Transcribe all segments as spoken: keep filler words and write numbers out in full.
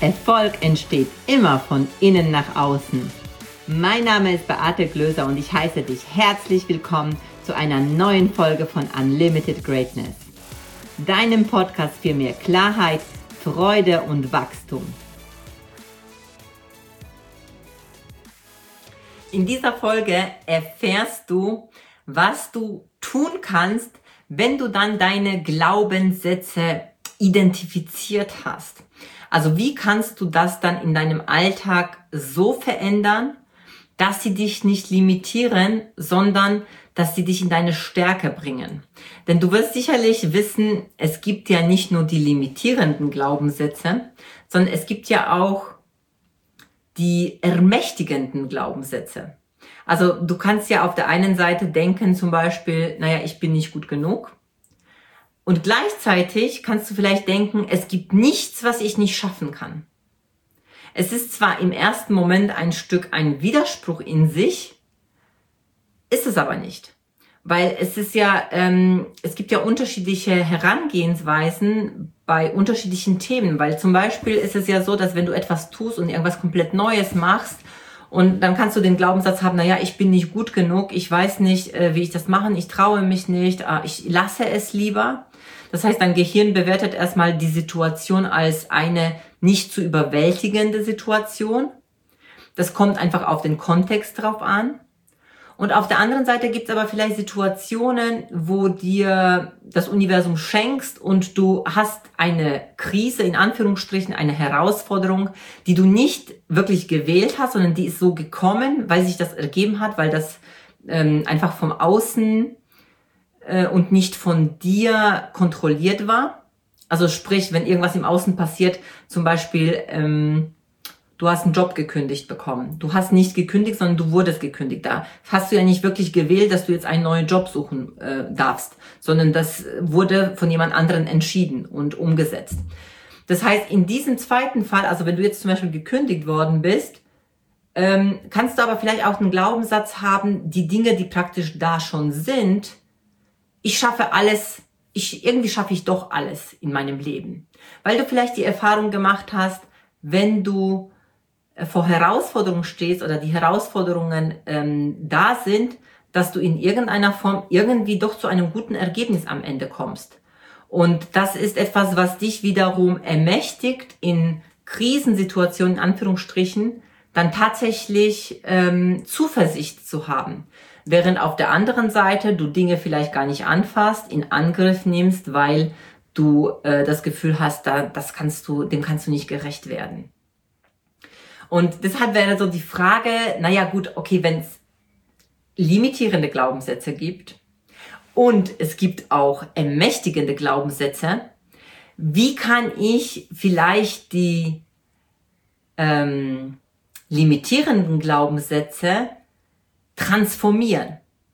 Erfolg entsteht immer von innen nach außen. Mein Name ist Beate Glöser und ich heiße dich herzlich willkommen zu einer neuen Folge von Unlimited Greatness, deinem Podcast für mehr Klarheit, Freude und Wachstum. In dieser Folge erfährst du, was du tun kannst, wenn du dann deine Glaubenssätze identifiziert hast. Also wie kannst du das dann in deinem Alltag so verändern, dass sie dich nicht limitieren, sondern dass sie dich in deine Stärke bringen. Denn du wirst sicherlich wissen, es gibt ja nicht nur die limitierenden Glaubenssätze, sondern es gibt ja auch die ermächtigenden Glaubenssätze. Also du kannst ja auf der einen Seite denken zum Beispiel, naja, ich bin nicht gut genug. Und gleichzeitig kannst du vielleicht denken, es gibt nichts, was ich nicht schaffen kann. Es ist zwar im ersten Moment ein Stück ein Widerspruch in sich, ist es aber nicht. Weil es ist ja, ähm, es gibt ja unterschiedliche Herangehensweisen bei unterschiedlichen Themen. Weil zum Beispiel ist es ja so, dass wenn du etwas tust und irgendwas komplett Neues machst, und dann kannst du den Glaubenssatz haben, naja, ich bin nicht gut genug, ich weiß nicht, äh, wie ich das mache, ich traue mich nicht, äh, ich lasse es lieber. Das heißt, dein Gehirn bewertet erstmal die Situation als eine nicht zu überwältigende Situation. Das kommt einfach auf den Kontext drauf an. Und auf der anderen Seite gibt es aber vielleicht Situationen, wo dir das Universum schenkst und du hast eine Krise, in Anführungsstrichen, eine Herausforderung, die du nicht wirklich gewählt hast, sondern die ist so gekommen, weil sich das ergeben hat, weil das ähm, einfach vom Außen äh, und nicht von dir kontrolliert war. Also sprich, wenn irgendwas im Außen passiert, zum Beispiel ähm, du hast einen Job gekündigt bekommen. Du hast nicht gekündigt, sondern du wurdest gekündigt. Da hast du ja nicht wirklich gewählt, dass du jetzt einen neuen Job suchen äh, darfst, sondern das wurde von jemand anderen entschieden und umgesetzt. Das heißt, in diesem zweiten Fall, also wenn du jetzt zum Beispiel gekündigt worden bist, ähm, kannst du aber vielleicht auch einen Glaubenssatz haben, die Dinge, die praktisch da schon sind, ich schaffe alles, ich irgendwie schaffe ich doch alles in meinem Leben. Weil du vielleicht die Erfahrung gemacht hast, wenn du vor Herausforderungen stehst oder die Herausforderungen ähm, da sind, dass du in irgendeiner Form irgendwie doch zu einem guten Ergebnis am Ende kommst. Und das ist etwas, was dich wiederum ermächtigt, in Krisensituationen, in Anführungsstrichen, dann tatsächlich ähm, Zuversicht zu haben. Während auf der anderen Seite du Dinge vielleicht gar nicht anfasst, in Angriff nimmst, weil du äh, das Gefühl hast, da, das kannst du, dem kannst du nicht gerecht werden. Und deshalb wäre so die Frage, naja gut, okay, wenn es limitierende Glaubenssätze gibt und es gibt auch ermächtigende Glaubenssätze, wie kann ich vielleicht die ähm, limitierenden Glaubenssätze transformieren?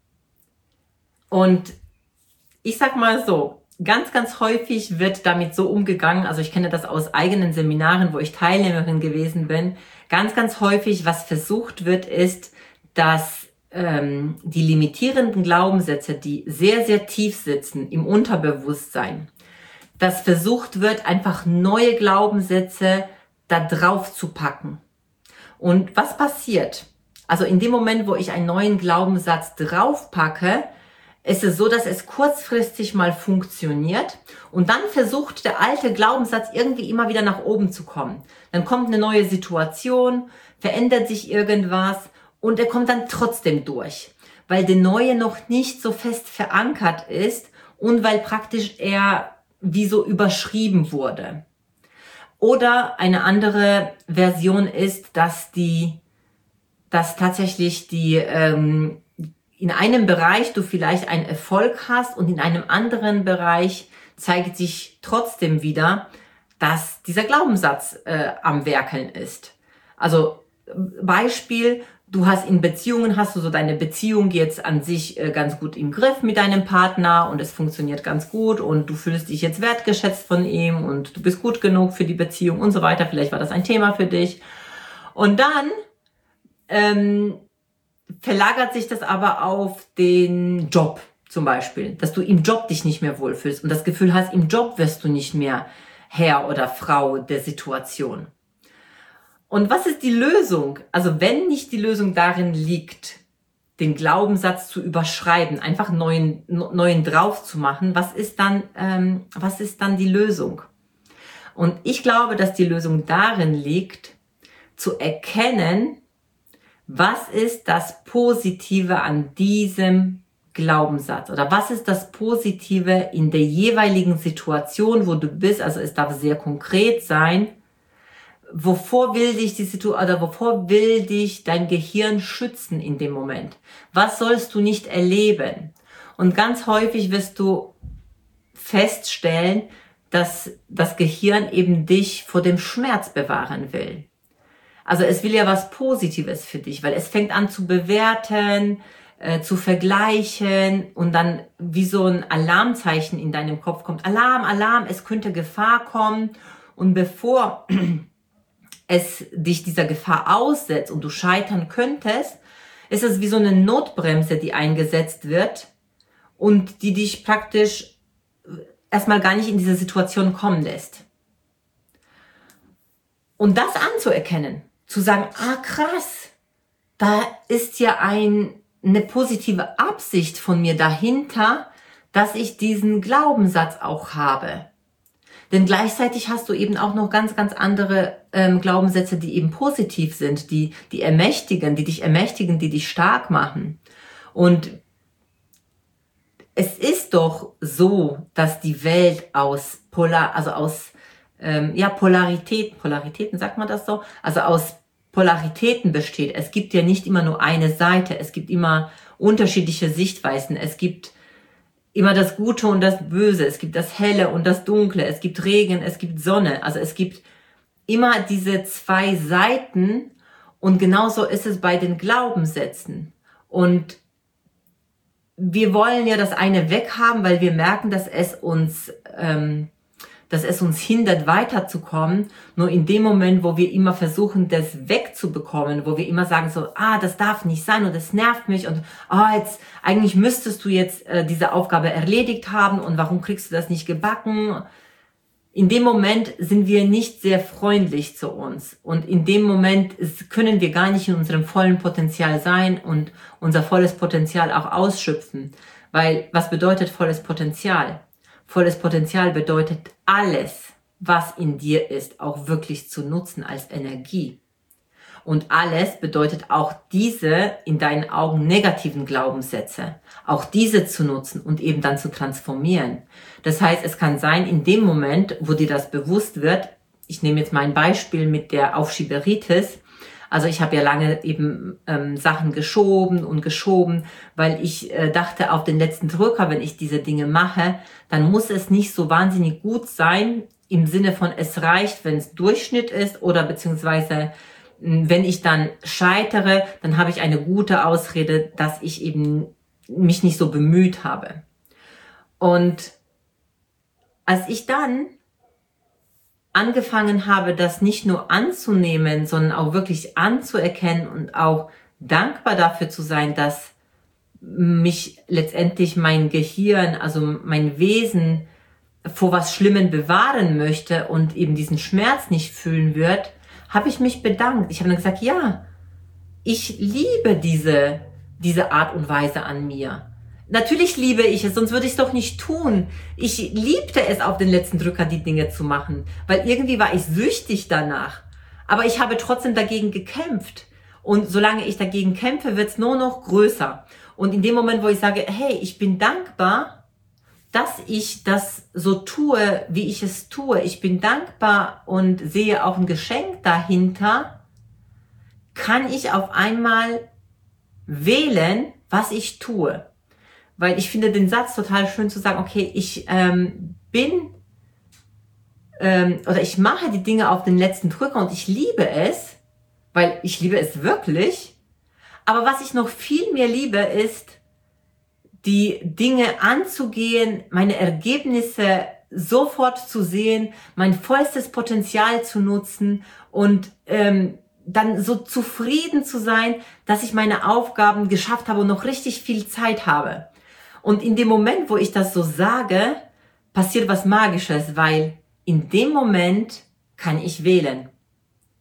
Und ich sag mal so, ganz, ganz häufig wird damit so umgegangen, also ich kenne das aus eigenen Seminaren, wo ich Teilnehmerin gewesen bin, ganz, ganz häufig, was versucht wird, ist, dass ähm, die limitierenden Glaubenssätze, die sehr, sehr tief sitzen im Unterbewusstsein, dass versucht wird, einfach neue Glaubenssätze da drauf zu packen. Und was passiert? Also in dem Moment, wo ich einen neuen Glaubenssatz draufpacke, ist es so, dass es kurzfristig mal funktioniert und dann versucht der alte Glaubenssatz irgendwie immer wieder nach oben zu kommen. Dann kommt eine neue Situation, verändert sich irgendwas und er kommt dann trotzdem durch, weil der neue noch nicht so fest verankert ist und weil praktisch er wie so überschrieben wurde. Oder eine andere Version ist, dass die, dass tatsächlich die ähm, in einem Bereich du vielleicht einen Erfolg hast und in einem anderen Bereich zeigt sich trotzdem wieder, dass dieser Glaubenssatz äh, am Werkeln ist. Also Beispiel, du hast in Beziehungen, hast du so deine Beziehung jetzt an sich äh, ganz gut im Griff mit deinem Partner und es funktioniert ganz gut und du fühlst dich jetzt wertgeschätzt von ihm und du bist gut genug für die Beziehung und so weiter. Vielleicht war das ein Thema für dich. Und dann ähm, verlagert sich das aber auf den Job zum Beispiel, dass du im Job dich nicht mehr wohlfühlst und das Gefühl hast, im Job wirst du nicht mehr Herr oder Frau der Situation. Und was ist die Lösung? Also wenn nicht die Lösung darin liegt, den Glaubenssatz zu überschreiben, einfach neuen, neuen drauf zu machen, was ist dann, ähm, was ist dann die Lösung? Und ich glaube, dass die Lösung darin liegt, zu erkennen, was ist das Positive an diesem Glaubenssatz oder was ist das Positive in der jeweiligen Situation, wo du bist. Also es darf sehr konkret sein. Wovor will dich die Situation oder wovor will dich dein Gehirn schützen in dem Moment? Was sollst du nicht erleben? Und ganz häufig wirst du feststellen, dass das Gehirn eben dich vor dem Schmerz bewahren will. Also es will ja was Positives für dich, weil es fängt an zu bewerten, äh, zu vergleichen und dann wie so ein Alarmzeichen in deinem Kopf kommt. Alarm, Alarm, es könnte Gefahr kommen. Und bevor es dich dieser Gefahr aussetzt und du scheitern könntest, ist es wie so eine Notbremse, die eingesetzt wird und die dich praktisch erstmal gar nicht in diese Situation kommen lässt. Und das anzuerkennen, zu sagen, ah krass, da ist ja ein, eine positive Absicht von mir dahinter, dass ich diesen Glaubenssatz auch habe. Denn gleichzeitig hast du eben auch noch ganz, ganz andere ähm, Glaubenssätze, die eben positiv sind, die, die ermächtigen, die dich ermächtigen, die dich stark machen. Und es ist doch so, dass die Welt aus Polar, also aus ähm, ja Polarität, Polaritäten, sagt man das so, also aus Polaritäten besteht. Es gibt ja nicht immer nur eine Seite, es gibt immer unterschiedliche Sichtweisen, es gibt immer das Gute und das Böse, es gibt das Helle und das Dunkle, es gibt Regen, es gibt Sonne, also es gibt immer diese zwei Seiten und genauso ist es bei den Glaubenssätzen. Und wir wollen ja das eine weghaben, weil wir merken, dass es uns, ähm, dass es uns hindert, weiterzukommen. Nur in dem Moment, wo wir immer versuchen, das wegzubekommen, wo wir immer sagen so, ah, das darf nicht sein und das nervt mich und ah, jetzt eigentlich müsstest du jetzt äh, diese Aufgabe erledigt haben und warum kriegst du das nicht gebacken? In dem Moment sind wir nicht sehr freundlich zu uns und in dem Moment können wir gar nicht in unserem vollen Potenzial sein und unser volles Potenzial auch ausschöpfen. Weil was bedeutet volles Potenzial? Volles Potenzial bedeutet alles, was in dir ist, auch wirklich zu nutzen als Energie. Und alles bedeutet auch diese in deinen Augen negativen Glaubenssätze, auch diese zu nutzen und eben dann zu transformieren. Das heißt, es kann sein, in dem Moment, wo dir das bewusst wird, ich nehme jetzt mein Beispiel mit der Aufschieberitis, also ich habe ja lange eben ähm, Sachen geschoben und geschoben, weil ich äh, dachte, auf den letzten Drücker, wenn ich diese Dinge mache, dann muss es nicht so wahnsinnig gut sein, im Sinne von es reicht, wenn es Durchschnitt ist oder beziehungsweise wenn ich dann scheitere, dann habe ich eine gute Ausrede, dass ich eben mich nicht so bemüht habe. Und als ich dann angefangen habe, das nicht nur anzunehmen, sondern auch wirklich anzuerkennen und auch dankbar dafür zu sein, dass mich letztendlich mein Gehirn, also mein Wesen vor was Schlimmem bewahren möchte und eben diesen Schmerz nicht fühlen wird, habe ich mich bedankt. Ich habe dann gesagt, ja, ich liebe diese, diese Art und Weise an mir. Natürlich liebe ich es, sonst würde ich es doch nicht tun. Ich liebte es, auf den letzten Drücker die Dinge zu machen, weil irgendwie war ich süchtig danach. Aber ich habe trotzdem dagegen gekämpft. Und solange ich dagegen kämpfe, wird es nur noch größer. Und in dem Moment, wo ich sage, hey, ich bin dankbar, dass ich das so tue, wie ich es tue. Ich bin dankbar und sehe auch ein Geschenk dahinter, kann ich auf einmal wählen, was ich tue. Weil ich finde den Satz total schön zu sagen, okay, ich ähm, bin ähm, oder ich mache die Dinge auf den letzten Drücker und ich liebe es, weil ich liebe es wirklich. Aber was ich noch viel mehr liebe, ist, die Dinge anzugehen, meine Ergebnisse sofort zu sehen, mein vollstes Potenzial zu nutzen und ähm, dann so zufrieden zu sein, dass ich meine Aufgaben geschafft habe und noch richtig viel Zeit habe. Und in dem Moment, wo ich das so sage, passiert was Magisches, weil in dem Moment kann ich wählen.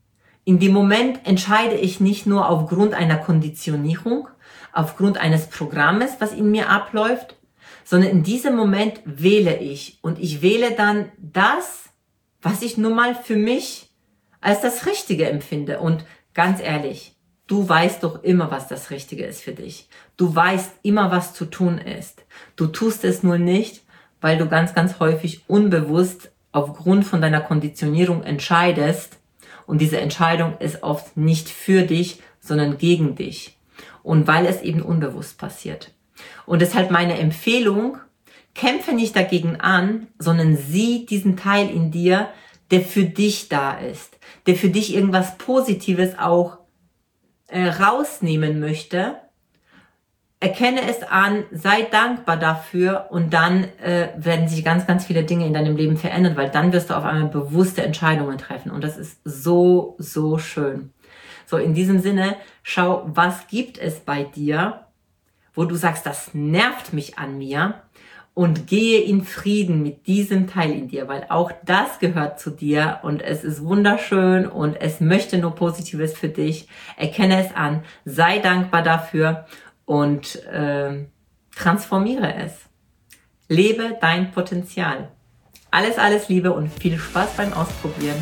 in dem Moment entscheide ich nicht nur aufgrund einer Konditionierung, aufgrund eines Programmes, was in mir abläuft, sondern in diesem Moment wähle ich. Und ich wähle dann das, was ich nun mal für mich als das Richtige empfinde. Und ganz ehrlich, du weißt doch immer, was das Richtige ist für dich. Du weißt immer, was zu tun ist. Du tust es nur nicht, weil du ganz, ganz häufig unbewusst aufgrund von deiner Konditionierung entscheidest. Und diese Entscheidung ist oft nicht für dich, sondern gegen dich. Und weil es eben unbewusst passiert. Und deshalb meine Empfehlung, kämpfe nicht dagegen an, sondern sieh diesen Teil in dir, der für dich da ist, der für dich irgendwas Positives auch äh, rausnehmen möchte. Erkenne es an, sei dankbar dafür und dann äh, werden sich ganz, ganz viele Dinge in deinem Leben verändern, weil dann wirst du auf einmal bewusste Entscheidungen treffen und das ist so, so schön. So, in diesem Sinne, schau, was gibt es bei dir, wo du sagst, das nervt mich an mir und gehe in Frieden mit diesem Teil in dir, weil auch das gehört zu dir und es ist wunderschön und es möchte nur Positives für dich. Erkenne es an, sei dankbar dafür und äh, transformiere es. Lebe dein Potenzial. Alles, alles Liebe und viel Spaß beim Ausprobieren.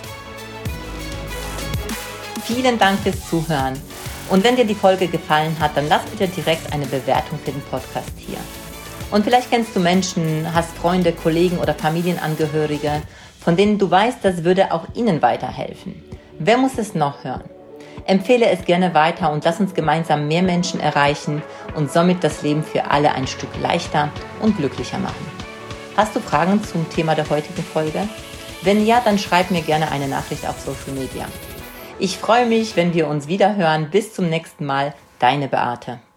Vielen Dank fürs Zuhören. Und wenn dir die Folge gefallen hat, dann lass bitte direkt eine Bewertung für den Podcast hier. Und vielleicht kennst du Menschen, hast Freunde, Kollegen oder Familienangehörige, von denen du weißt, das würde auch ihnen weiterhelfen. Wer muss es noch hören? Empfehle es gerne weiter und lass uns gemeinsam mehr Menschen erreichen und somit das Leben für alle ein Stück leichter und glücklicher machen. Hast du Fragen zum Thema der heutigen Folge? Wenn ja, dann schreib mir gerne eine Nachricht auf Social Media. Ich freue mich, wenn wir uns wieder hören. Bis zum nächsten Mal, deine Beate.